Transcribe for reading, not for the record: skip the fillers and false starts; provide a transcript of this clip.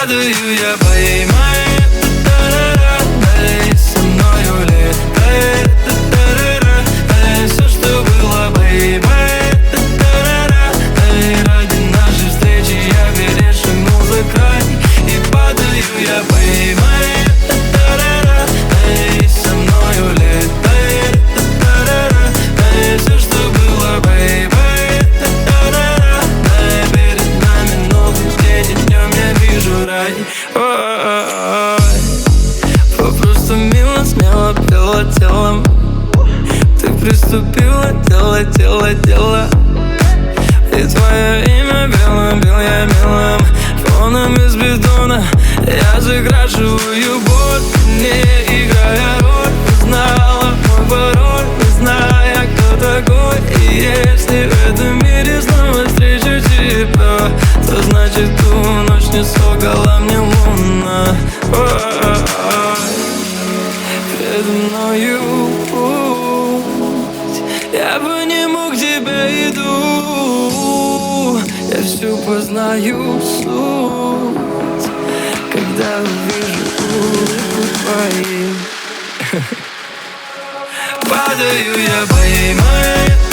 Падаю я, поймай, дай со мною летай, дай все, что было, поймай, дай ради нашей встречи я перешагнул за край. И падаю я, поймай, дай со мною летай, дай все, что было, поймай, дай перед нами новый день, и днем я вижу рай. Попросту мило, смело пела телом. Ты приступила, дело. И твое имя белым, бел я милым фоном из бетона. Я закрашиваю боль, не играя роль. Ты знала мой пароль, не зная, кто такой. И если в этом мире снова встречу тебя, то значит ту ночь не солгала мне луна. Передо мною путь, я по нему к тебе иду. Я всю познаю суть, когда увижу улыбку твою. Падаю я, поймай,